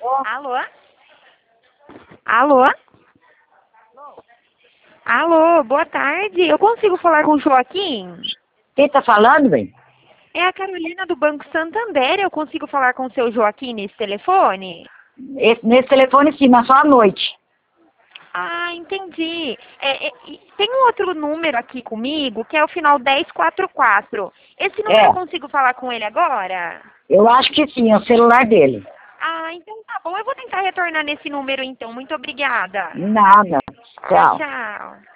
Alô? Alô? Alô, boa tarde. Eu consigo falar com o Joaquim? Quem tá falando, bem? É a Carolina do Banco Santander. Eu consigo falar com o seu Joaquim nesse telefone? Nesse telefone sim, mas só à noite. Ah, entendi. E tem um outro número aqui comigo, que é o final 1044. Esse número eu consigo falar com ele agora? Eu acho que sim, é o celular dele. Ah, então tá bom. Eu vou tentar retornar nesse número então. Muito obrigada. Nada. Tchau. Tchau.